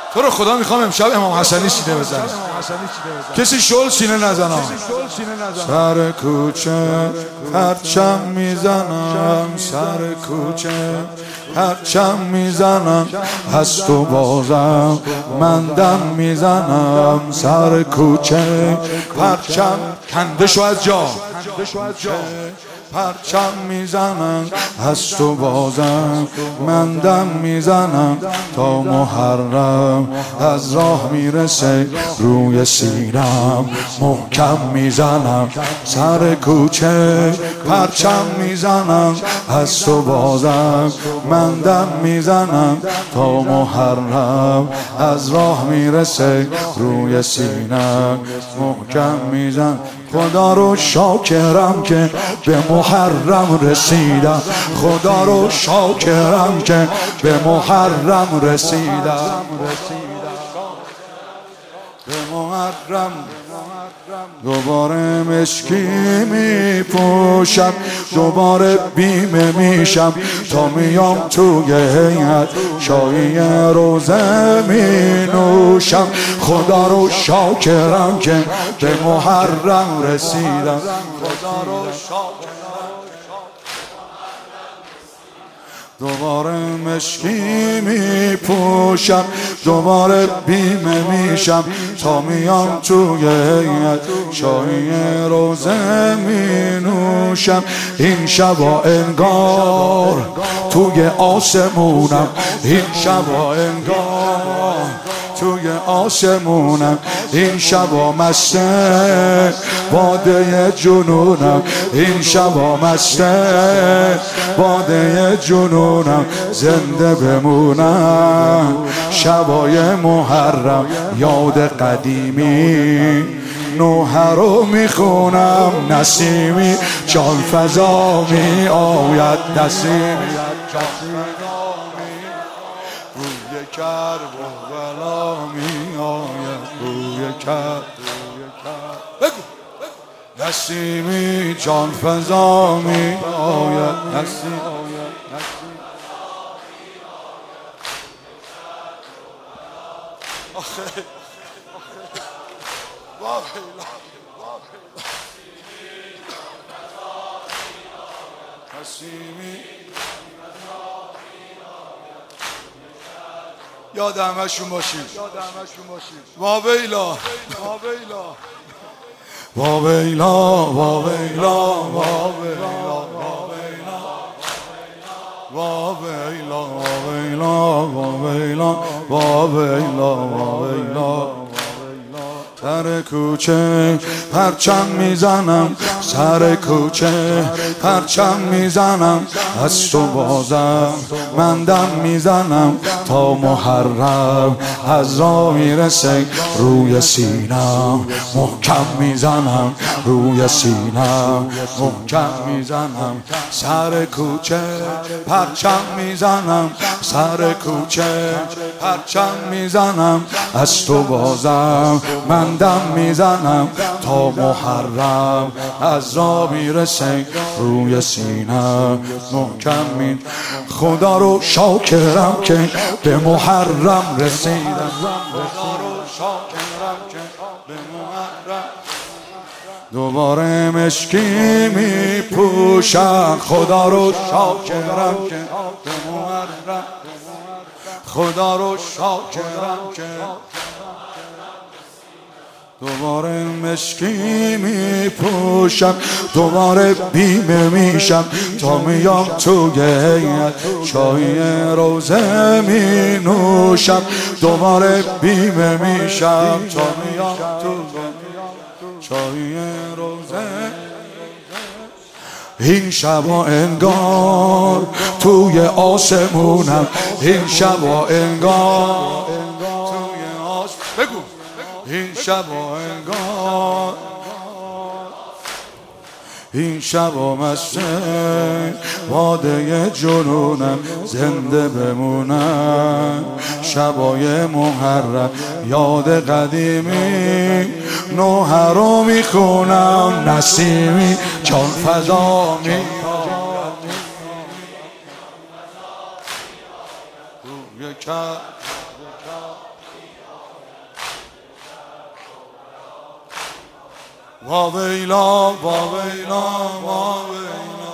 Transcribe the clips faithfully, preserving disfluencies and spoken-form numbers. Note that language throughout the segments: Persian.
تو رو خدا میخوام امشب امام حسنی سینه بزنم. کسی شل سینه نزنم. سر کوچه پرچم میزنم، سر کوچه پرچم میزنم، از تو بازم من دم میزنم. سر کوچه پرچم کنده شو از جا، پرچم میزنم، از تو بازم من دم میزنم. تا محرم از راه میرسه روی سینم محکم میزنم. سر کوچه پرچم میزنم، از تو بازم من دم میزنم. تا محرم از راه میرسه روی سینم محکم میزنم. خدا رو شاکرم که به محرم رسیدم، خدا رو شاکرم که به محرم رسیدم، به محرم. دوباره مشکی می پوشم، دوباره بیمه میشم، تا میام توی هیئت شایی روزه می نوشم. خدا رو شاکرم که به محرم رسیدم، خدا رو شاکرم. دوباره مشکی می پوشم، دوباره بیمه میشم، تا میام توی هیئت شایی روزه می نوشم. این شبا انگار توی آسمونم، این شبا انگار توی آسمونم. این شبا مسته باده جنونم، این شبا مسته باده جنونم. زنده بمونم شبای محرم، یاد قدیمی نوحه رو میخونم. نسیمی جان فضا می آید، نسیمی روی کرب و بلا می آید، روی کرب. بگو نسیمی جان فضا می آید، نسیم یاد همشون باشید. واویلا واویلا واویلا واویلا واویلا واویلا واویلا واویلا. سر کوچه پرچم میزنم، سر کوچه پرچم میزنم، از تو بازم من دم میزنم. تا محرم از راه میرسه روی سینم محکم میزنم، روی سینم محکم میزنم. سر کوچه پرچم میزنم، سر کوچه پرچم میزنم، از تو بازم من دم میزنم. تا محرم از راه میرسه روی سینه محکم می. خدا رو شاکرم که به محرم رسیدم، خدا رو شاکرم که به محرم. دوباره مشکی می پوشم، خدا رو شاکرم که به محرم، خدا رو شاکرم که. دوباره مشکی می پوشم، دوباره بیمه میشم، تا میام توی هیئت چای روزه می نوشم. دوباره بیمه میشم تا میام توی چای روزه. این شبا انگار توی آسمونم، این شبا انگار توی آسمونم. بگو این شبا انگار، این شبا مسته باده جنونم. زنده بمونم شبای محرم، یاد قدیمی نوحه رو میخونم. نسیمی جان فضا می روی کرب واویلا واویلا واویلا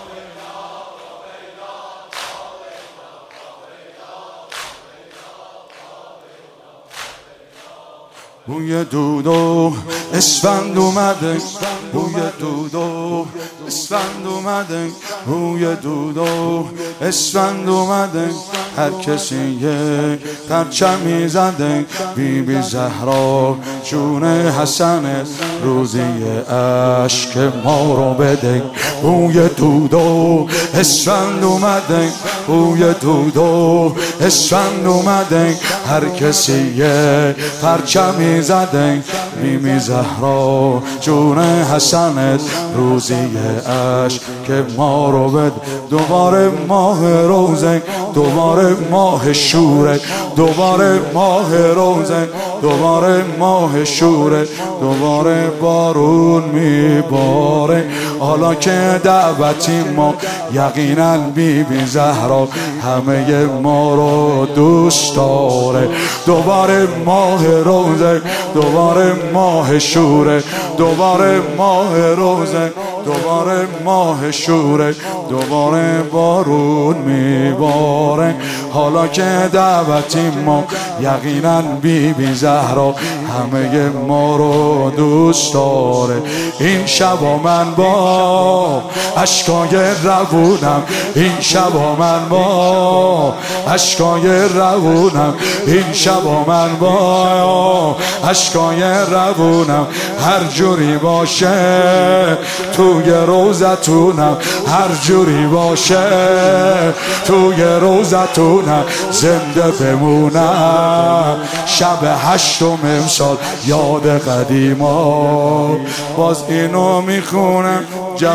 بوی دود و اسفند اومده، بوی دود و اسفند اومده، بوی دود و اسفند اومده، هر کسی یک پرچمی زده، بی بی زهرا جون حسن روزی اشک ما رو بده. بوی دود و اسفند اومده، بوی دود و اسفند اومده، هر کسی یک پرچمی زده، بیمی زهرا جون حسنت روزی عشق که ما رو بد. دوباره ماه روزه، دوباره ماه شوره، دوباره ماه روزه، دوباره ماه شوره، دوباره بارون میباره. حالا که دعوتی ما یقینا بیبی زهرا همه ما رو دوست داره. دوباره ماه روزه، دوباره ماه شوره، دوباره ماه روزه، دوباره ماه شوره، دوباره بارون میباره. حالا که دعوتی ما یقینا بیبی زهرا همه ما رو دوست داره. این شبا من با اشکای روونم، این شبا من با اشکای روونم، این شبا من با اشکای روونم، هر جوری باشه توی روزتونم، هر جوری باشه توی روزتونم، زنده بمونم شب هشتم امسال یاد قدیما. باز اینو میخونم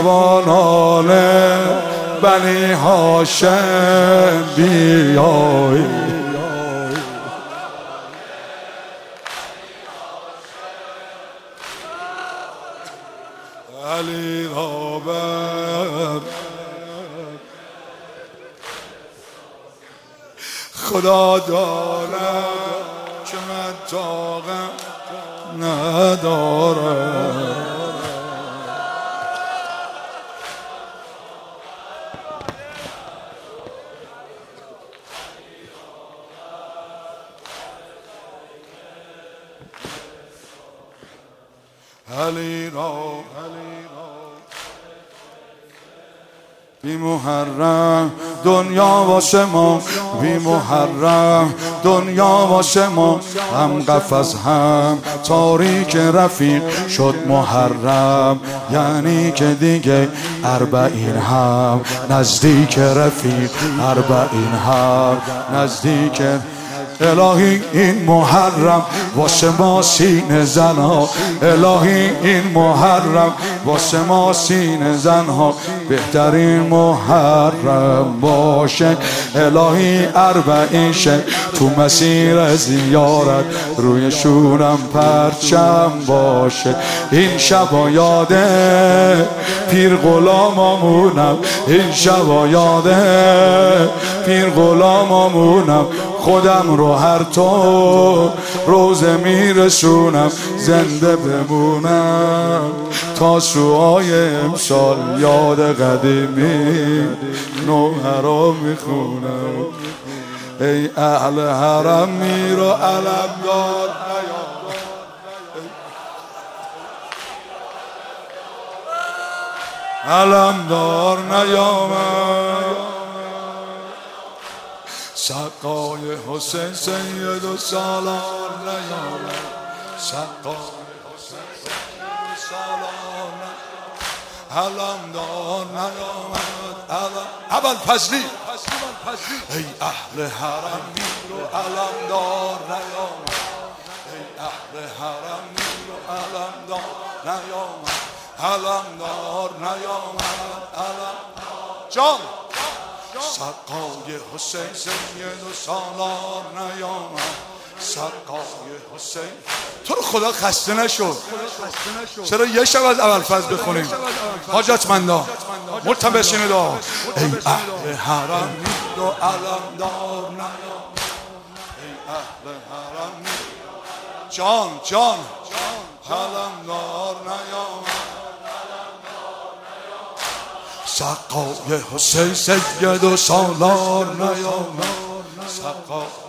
جوانان بنی هاشم بیای. علی را بر خدا دارم که من طاقت ندارم. علی را بی محرم دنیا واسه ما، بی محرم دنیا واسه ما، هم قفس هم تاریک رفیق شد محرم، یعنی که دیگه اربعین هم نزدیک رفیق، اربعین هم نزدیک. الهی این محرم واسه ما سینه زنها، الهی این محرم واسه ما سینه زنها بهترین محرم باشه. الهی اربعین شه تو مسیر زیارت روی شورم پرچم باشه. این شبا یاده پیر غلامامونم، این شبا یاده پیر غلامامونم، خودم رو هر تو روزه میرسونم، زنده بمونم تا سوهای امسال یاد قدیمی نوحه رو میخونم. ای اهل حرم میر و علم دار علم دار نیامد، سقای حسین سید و سالار نیامد، سقای حسین سید و سالار نیامد، علم دار نیامد، علم اول فضلی. ای اهل حرم میر و علم دار نیامد، ای اهل حرم میر و علم دار نیامد، علم دار نیامد، علم جان سقای حسین سید و سالار نیامد، سقای حسین. تو رو خدا خسته نشد، چرا یه شب از اول فضل بخونیم حاجتمندا مرتب بشینه دا. ای اهل حرم میر و علم دار نیامد، ای اهل حرم میر جان جان علم دار نیامد. سقای حسین سید و سالار نیامد. سقا